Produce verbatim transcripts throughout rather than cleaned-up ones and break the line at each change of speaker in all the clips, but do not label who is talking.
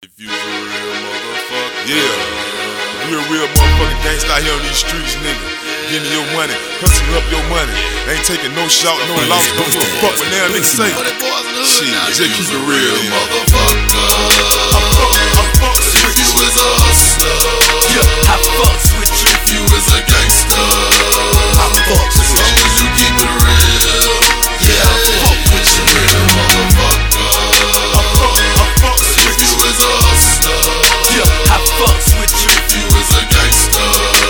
If you's a real motherfucker, yeah. You a real motherfucking gangsta out here on these streets, nigga. Getting your money, hustling up your money. Ain't taking no shot, no loss, don't give a fuck what now niggas say. Shit, just keep it real, motherfucker. I fuck, I fuck with you as a hustler.
Yeah, I fucks with you
if you as a gangster.
I fucks
as long as you keep it real. Yeah, I fuck with you, real motherfucker. I fuck, I fuck with you as a hustler.
Yeah, I fucks with you
if you as a gangster.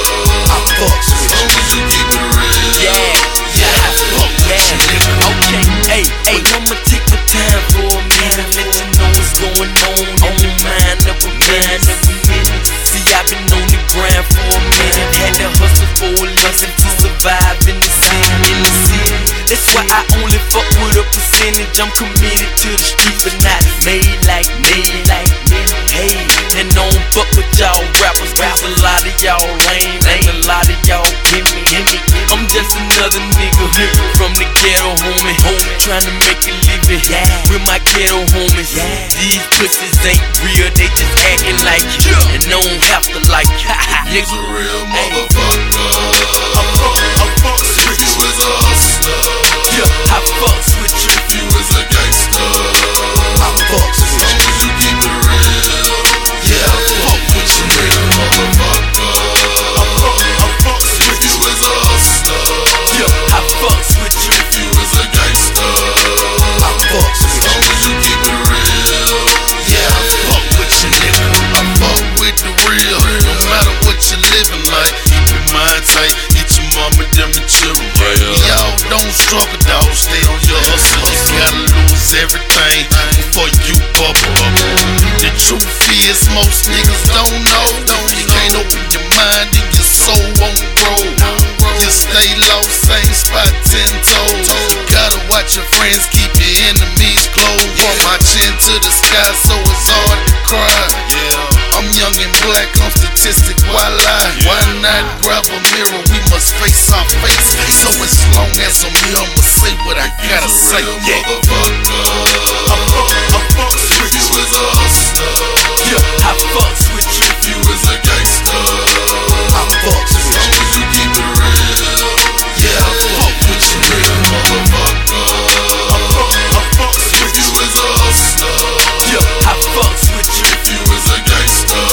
I fucks with you
as long as you keep it real.
Yeah, yeah, I fuck with you, nigga. Okay, hey, hey, I'ma take my time for a minute, let you know what's going on on your mind of a mind of a minute. See, I've been on the grind for a minute, had to hustle for a living to survive in the city, in the city. That's why I only fuck with a percentage. I'm committed to the streets, but not made like me, like me. Hey, and don't fuck with y'all rappers, cause a lot of y'all lame, and a lot of y'all give me, give me. I'm just another nigga from the ghetto, homie, homie, trying to make a living yeah. with my ghetto homies. Yeah. These pussies ain't real, they just acting like you, and don't have to like you.
You's a real motherfucker. I fuck, I fuck with you as a hustler.
Yeah, I fucks with you
if you as a gangster.
I fucks
as long as you keep it real. Yeah, I fuck with you, real motherfucker. I fuck, I fuck with you as a hustler.
Yeah, I fucks with you
if you as a gangster.
I fucks
as long as you keep it real.
Yeah, I fuck with you, nigga. I fuck with the real. No matter what you living like, keep your mind tight. Get your mama them and children right. Y'all don't struggle, dog. Stay on your hustle. You gotta lose everything before you bubble. The truth is, most niggas don't know. You can't open your mind and your soul won't grow. You stay lost, same spot, ten toes. Gotta watch your friends, keep your enemies close. Want my chin to the sky, so it's hard to cry. Yeah, I'm young and black, I'm statistic. Why lie? Why not grab a mirror? We must face our face. So as long as I'm here, I'ma say what I gotta say.
Yeah, motherfucker. I fuck, I fuck with you as a hustler.
Yeah, I fucks with you
if you as a gangster.
I fucks
as long as you keep it real. Yeah, I fuck with you, real motherfucker. I fuck, I fuck with you as a hustler.
Yeah, I fucks with you
if you as a gangster.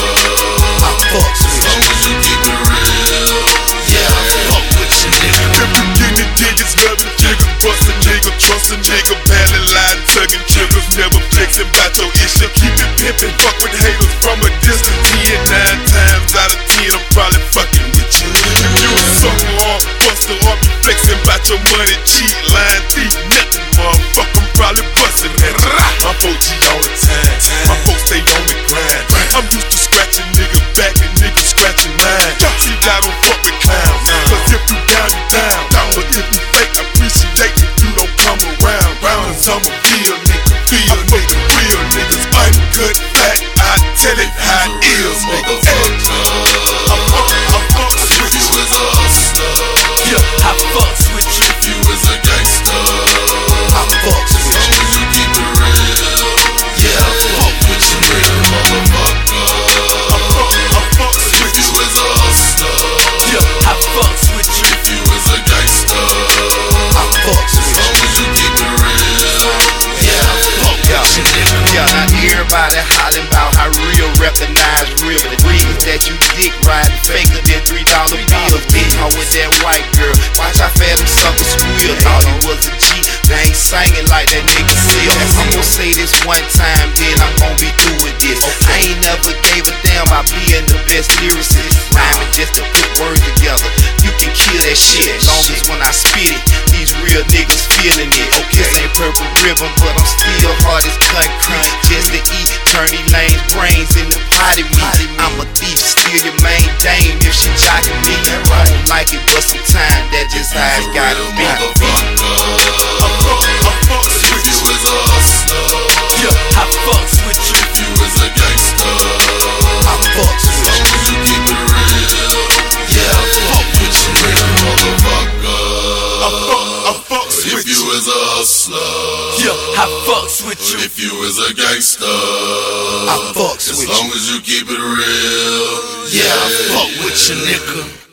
I fucks
as long as you keep it real.
Yeah, I fuck with you, nigga.
If you get the niggas, love the nigga, bust a nigga, trust a nigga, barely lying, tugging triggers, never flexing about your issue. Keep it pimping, fuck with haters from a distance. Ten, nine times out of ten, I'm probably fucking with you. If you a sucker or a buster or be flexing about your money, cheat, lying, thief, nothing, motherfucker, I'm probably busting at you. I'm O G all the time, my folks stay on the grind. I'm used to scratching niggas back and niggas scratching mine. See, I don't fuck with clowns, cause if you down, you down. But if you fake, I appreciate if you don't come around. Cause I'm a real nigga, feel nigga, real niggas uncut fact. I tell it how it is, nigga. I fuck, I fuck with you as a hustler.
Yeah, I fucks with you
if you as a gangster.
I fucks
as long as you keep it real. Yeah, I fuck with you, real motherfucker. I fuck, I fuck with you as a hustler.
Yeah, I fucks with you
if you as a gangster.
I fucks
as long as you keep it real. Yeah, I fuck with you, nigga.
Yeah, now everybody hollering about how real recognize real. The reasons that you dick riding faker than three dollar bills. Getting her with that white girl. Watch how fast them suckers squeal. Thought he was a G, they ain't singing like that nigga Seal. I'm gonna say this one time, then I'm gonna be through with this. I ain't never gave a damn about being the best lyricist. Rhyming just to put words together. You can kill that shit as long as when I spit it, these real niggas feeling it. This ain't purple ribbon, but I'm still hard as concrete. Just to eat, turn these lanes brains into potty meat. I'm a thief, steal your main dame if she jocking me. I don't like it, but sometimes that's just how it's gotta be.
I fuck, I fuck with you as a hustler.
Yeah, I fucks with you
if you as a gangster.
I fucks
as long as you keep it real. Yeah, I fuck with you, real motherfucker. I fuck, I fuck with you as a hustler.
Yeah, I fucks with you
if you as a gangster.
I fucks mess
As
with
long
you.
as you keep it real. Yeah, I fuck with you, nigga.